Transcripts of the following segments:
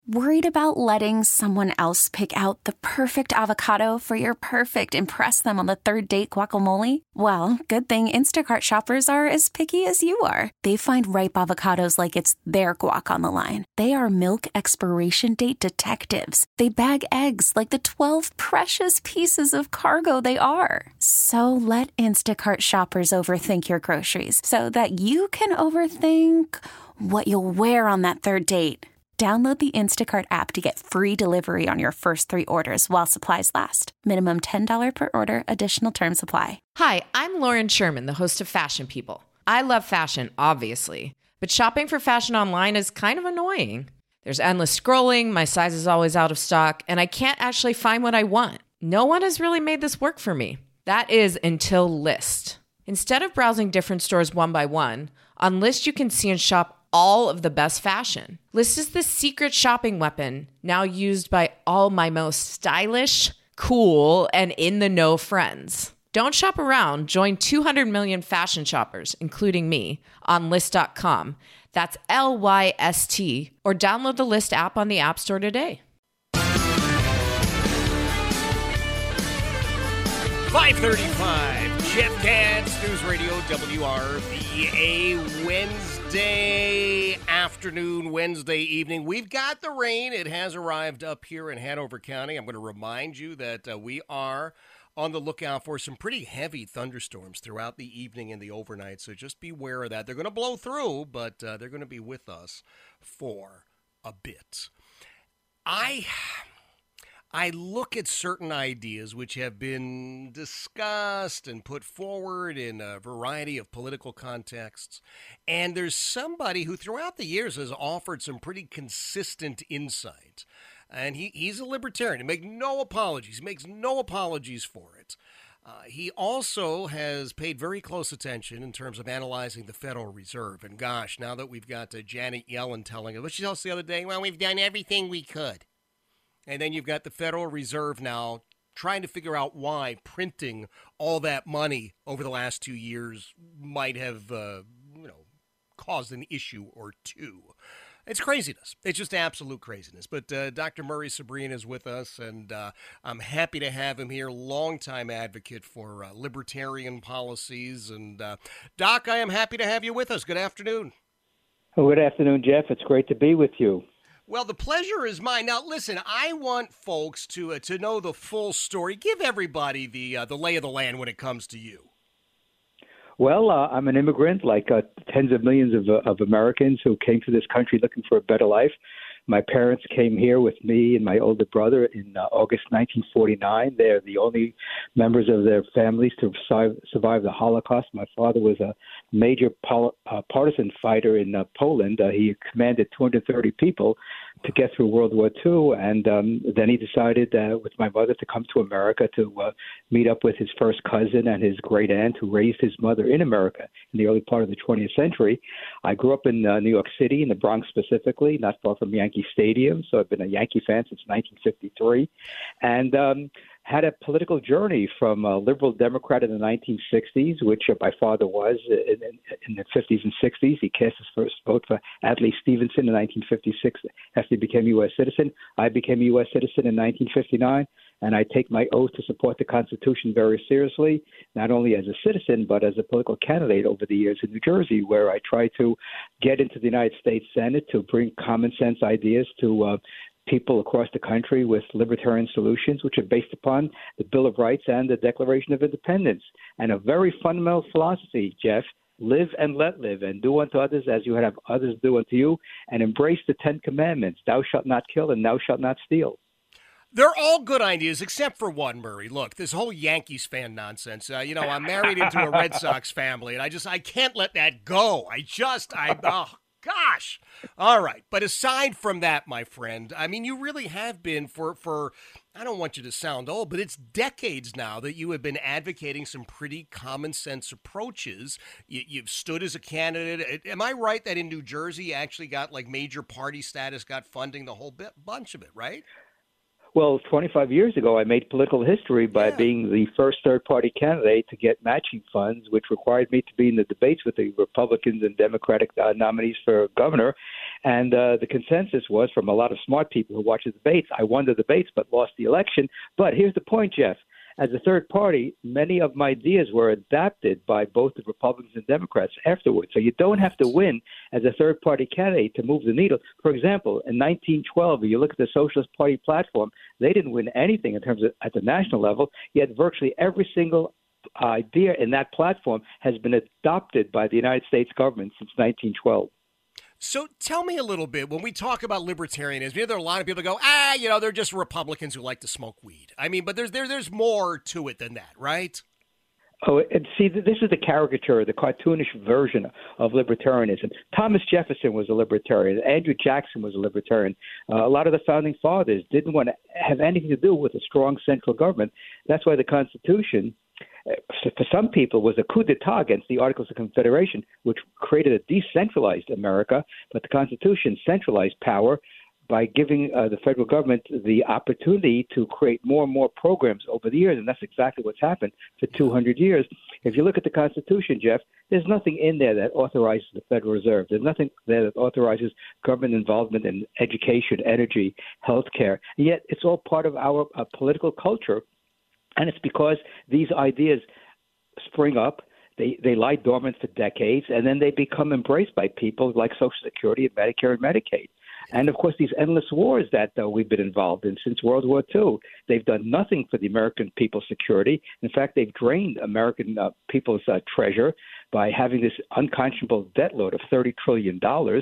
Worried about letting someone else pick out the perfect avocado for your perfect impress them on the third date guacamole? Well, good thing Instacart shoppers are as picky as you are. They find ripe avocados like it's their guac on the line. They are milk expiration date detectives. They bag eggs like the 12 precious pieces of cargo they are. So let Instacart shoppers overthink your groceries so that you can overthink what you'll wear on that third date. Download the Instacart app to get free delivery on your first 3 orders while supplies last. Minimum $10 per order. Additional terms apply. Hi, I'm Lauren Sherman, the host of Fashion People. I love fashion, obviously, but shopping for fashion online is kind of annoying. There's endless scrolling, my size is always out of stock, and I can't actually find what I want. No one has really made this work for me. That is until Lyst. Instead of browsing different stores one by one, on Lyst you can see and shop all of the best fashion. Lyst is the secret shopping weapon now used by all my most stylish, cool, and in-the-know friends. Don't shop around. Join 200 million fashion shoppers, including me, on Lyst.com. That's Lyst, or download the Lyst app on the App Store today. 5:35, Jeff Katz, News Radio WRVA, Wednesday afternoon, Wednesday evening. We've got the rain. It has arrived up here in Hanover County. I'm going to remind you that we are on the lookout for some pretty heavy thunderstorms throughout the evening and the overnight, so just beware of that. They're going to blow through, but they're going to be with us for a bit. I look at certain ideas which have been discussed and put forward in a variety of political contexts, and there's somebody who throughout the years has offered some pretty consistent insight, and he's a libertarian. He makes no apologies. He makes no apologies for it. He also has paid very close attention in terms of analyzing the Federal Reserve, and gosh, now that we've got Janet Yellen telling us, what she told us the other day, well, we've done everything we could. And then you've got the Federal Reserve now trying to figure out why printing all that money over the last 2 years might have, caused an issue or two. It's craziness. It's just absolute craziness. But Dr. Murray Sabrin is with us, and I'm happy to have him here, longtime advocate for libertarian policies. And Doc, I am happy to have you with us. Good afternoon. Well, good afternoon, Jeff. It's great to be with you. Well, the pleasure is mine. Now, listen, I want folks to know the full story. Give everybody the lay of the land when it comes to you. Well, I'm an immigrant, like tens of millions of Americans who came to this country looking for a better life. My parents came here with me and my older brother in August 1949. They're the only members of their families to survive the Holocaust. My father was a major partisan fighter in Poland. He commanded 230 people to get through World War II, and then he decided with my mother to come to America to meet up with his first cousin and his great aunt who raised his mother in America in the early part of the 20th century. I grew up in New York City, in the Bronx specifically, not far from Yankee Stadium, so I've been a Yankee fan since 1953, and had a political journey from a liberal Democrat in the 1960s, which my father was in the 50s and 60s. He cast his first vote for Adlai Stevenson in 1956 after he became a U.S. citizen. I became a U.S. citizen in 1959, and I take my oath to support the Constitution very seriously, not only as a citizen, but as a political candidate over the years in New Jersey, where I try to get into the United States Senate to bring common sense ideas to people across the country with libertarian solutions, which are based upon the Bill of Rights and the Declaration of Independence. And a very fundamental philosophy, Jeff: live and let live, and do unto others as you would have others do unto you, and embrace the 10 Commandments: thou shalt not kill and thou shalt not steal. They're all good ideas, except for one, Murray. Look, this whole Yankees fan nonsense. I'm married into a Red Sox family, and I can't let that go. Oh, gosh. All right. But aside from that, my friend, I mean, you really have been for I don't want you to sound old, but it's decades now that you have been advocating some pretty common sense approaches. You've stood as a candidate. Am I right that in New Jersey you actually got like major party status, got funding, the whole bunch of it, right? Well, 25 years ago, I made political history by being the first third-party candidate to get matching funds, which required me to be in the debates with the Republicans and Democratic nominees for governor. And the consensus was from a lot of smart people who watched the debates, I won the debates but lost the election. But here's the point, Jeff. As a third party, many of my ideas were adapted by both the Republicans and Democrats afterwards. So you don't have to win as a third party candidate to move the needle. For example, in 1912, if you look at the Socialist Party platform, they didn't win anything in terms of at the national level, yet virtually every single idea in that platform has been adopted by the United States government since 1912. So tell me a little bit, when we talk about libertarianism, there are a lot of people that go, they're just Republicans who like to smoke weed. I mean, but there's more to it than that, right? Oh, and see, this is the caricature, the cartoonish version of libertarianism. Thomas Jefferson was a libertarian. Andrew Jackson was a libertarian. A lot of the founding fathers didn't want to have anything to do with a strong central government. That's why the Constitution, for some people, was a coup d'etat against the Articles of Confederation, which created a decentralized America. But the Constitution centralized power by giving the federal government the opportunity to create more and more programs over the years. And that's exactly what's happened for 200 years. If you look at the Constitution, Jeff, there's nothing in there that authorizes the Federal Reserve. There's nothing there that authorizes government involvement in education, energy, healthcare. And yet it's all part of our political culture. And it's because these ideas spring up, they lie dormant for decades, and then they become embraced by people like Social Security and Medicare and Medicaid. And, of course, these endless wars that we've been involved in since World War II, they've done nothing for the American people's security. In fact, they've drained American people's treasure by having this unconscionable debt load of $30 trillion.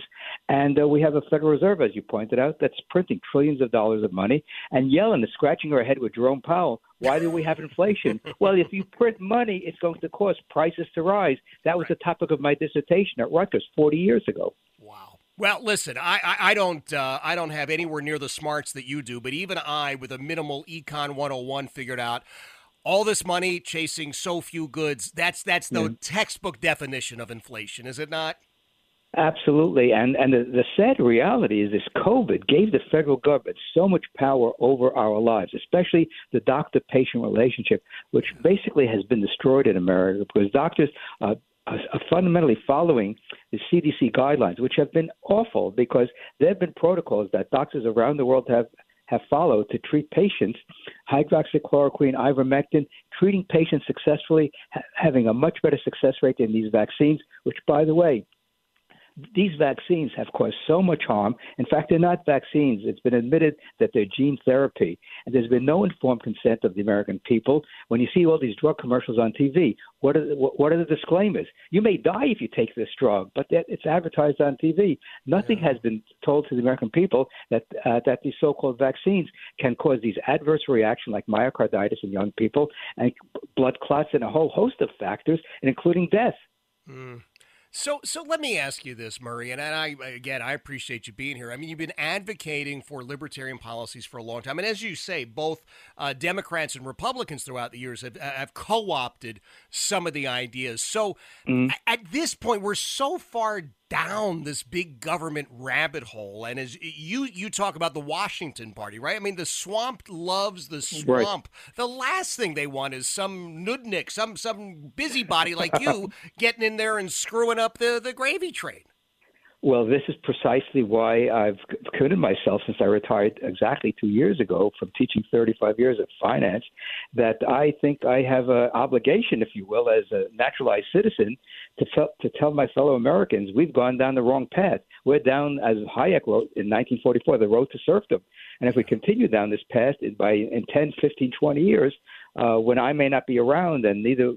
And we have a Federal Reserve, as you pointed out, that's printing trillions of dollars of money. And Yellen is scratching her head with Jerome Powell. Why do we have inflation? Well, if you print money, it's going to cause prices to rise. That was the topic of my dissertation at Rutgers 40 years ago. Wow. Well, listen, I don't have anywhere near the smarts that you do, but even I, with a minimal Econ 101, figured out all this money chasing so few goods. That's the textbook definition of inflation, is it not? Absolutely. And the sad reality is this COVID gave the federal government so much power over our lives, especially the doctor-patient relationship, which basically has been destroyed in America because doctors are fundamentally following the CDC guidelines, which have been awful because there have been protocols that doctors around the world have followed to treat patients, hydroxychloroquine, ivermectin, treating patients successfully, having a much better success rate than these vaccines, which, by the way, these vaccines have caused so much harm. In fact, they're not vaccines. It's been admitted that they're gene therapy. And there's been no informed consent of the American people. When you see all these drug commercials on TV, what are the disclaimers? You may die if you take this drug, but it's advertised on TV. Nothing has been told to the American people that these so-called vaccines can cause these adverse reactions like myocarditis in young people and blood clots and a whole host of factors, including death. Mm. So let me ask you this, Murray, and I appreciate you being here. I mean, you've been advocating for libertarian policies for a long time. And as you say, both Democrats and Republicans throughout the years have co-opted some of the ideas. So at this point, we're so far down this big government rabbit hole. And as you talk about the Washington Party, right? I mean, the swamp loves the swamp. Right. The last thing they want is some nudnik, some busybody like you getting in there and screwing up the gravy train. Well, this is precisely why I've committed myself since I retired exactly 2 years ago from teaching 35 years of finance, that I think I have an obligation, if you will, as a naturalized citizen to tell my fellow Americans we've gone down the wrong path. We're down, as Hayek wrote in 1944, the road to serfdom. And if we continue down this path in 10, 15, 20 years, when I may not be around and neither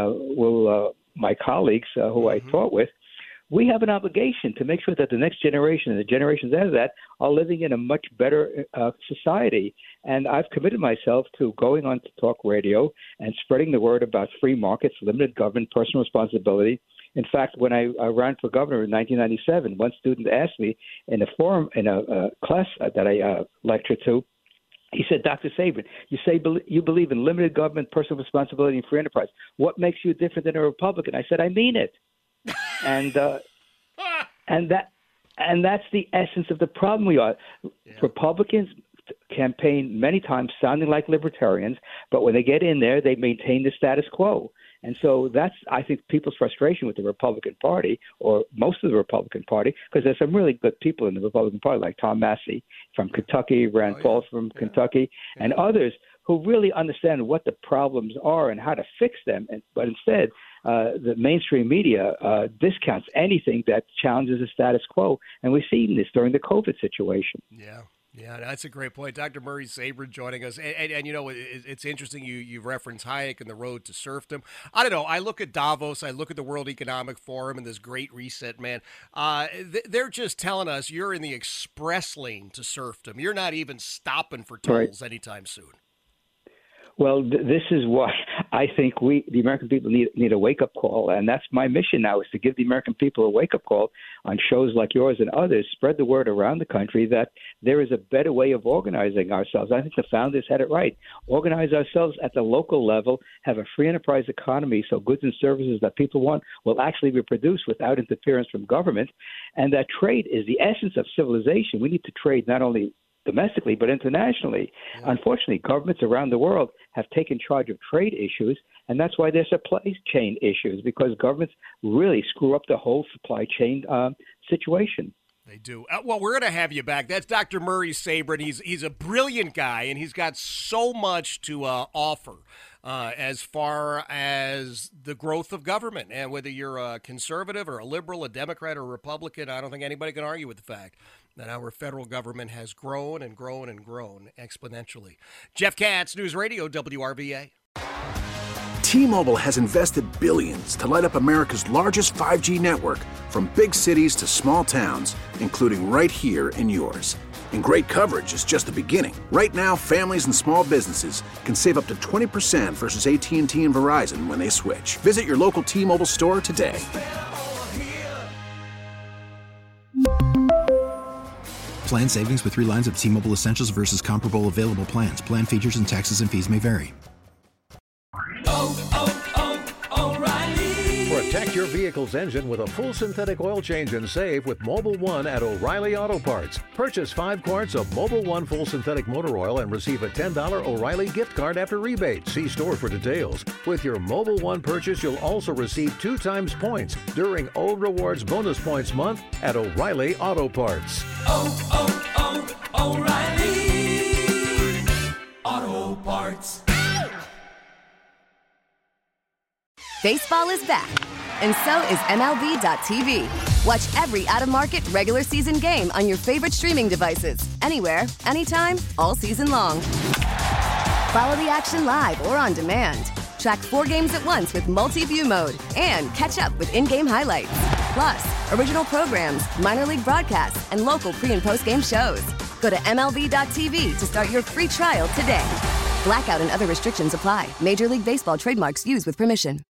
will my colleagues who I taught with, we have an obligation to make sure that the next generation and the generations after that are living in a much better society. And I've committed myself to going on to talk radio and spreading the word about free markets, limited government, personal responsibility. In fact, when I ran for governor in 1997, one student asked me in a class that I lectured to, he said, Dr. Sabin, you say you believe in limited government, personal responsibility, and free enterprise. What makes you different than a Republican? I said, I mean it. And that's the essence of the problem we are. Yeah. Republicans campaign many times sounding like libertarians, but when they get in there, they maintain the status quo. And so that's, I think, people's frustration with the Republican Party, or most of the Republican Party, because there's some really good people in the Republican Party, like Tom Massey from Kentucky, Rand Paul from Kentucky, and others who really understand what the problems are and how to fix them. But instead, the mainstream media discounts anything that challenges the status quo. And we've seen this during the COVID situation. Yeah, that's a great point. Dr. Murray Sabrin joining us. And you know, it's interesting you reference Hayek and the road to serfdom. I don't know. I look at Davos. I look at the World Economic Forum and this great reset, man. They're just telling us you're in the express lane to serfdom. You're not even stopping for tolls anytime soon. Well, this is why I think the American people, need a wake-up call, and that's my mission now, is to give the American people a wake-up call on shows like yours and others, spread the word around the country that there is a better way of organizing ourselves. I think the founders had it right. Organize ourselves at the local level, have a free enterprise economy so goods and services that people want will actually be produced without interference from government, and that trade is the essence of civilization. We need to trade not only domestically, but internationally. Yeah. Unfortunately, governments around the world have taken charge of trade issues, and that's why there's supply chain issues, because governments really screw up the whole supply chain situation. They do. Well, we're going to have you back. That's Dr. Murray Sabrin. He's a brilliant guy, and he's got so much to offer as far as the growth of government. And whether you're a conservative or a liberal, a Democrat or a Republican, I don't think anybody can argue with the fact that our federal government has grown and grown and grown exponentially. Jeff Katz, News Radio, WRVA. T-Mobile has invested billions to light up America's largest 5G network, from big cities to small towns, including right here in yours. And great coverage is just the beginning. Right now, families and small businesses can save up to 20% versus AT&T and Verizon when they switch. Visit your local T-Mobile store today. Plan savings with 3 lines of T-Mobile Essentials versus comparable available plans. Plan features and taxes and fees may vary. Protect your vehicle's engine with a full synthetic oil change and save with Mobil 1 at O'Reilly Auto Parts. Purchase 5 quarts of Mobil 1 full synthetic motor oil and receive a $10 O'Reilly gift card after rebate. See store for details. With your Mobil 1 purchase, you'll also receive 2 times points during O Rewards Bonus Points Month at O'Reilly Auto Parts. O'Reilly Auto Parts. Baseball is back, and so is MLB.tv. Watch every out-of-market, regular season game on your favorite streaming devices, anywhere, anytime, all season long. Follow the action live or on demand. Track 4 games at once with multi-view mode, and catch up with in-game highlights. Plus, original programs, minor league broadcasts, and local pre- and post-game shows. Go to MLB.tv to start your free trial today. Blackout and other restrictions apply. Major League Baseball trademarks used with permission.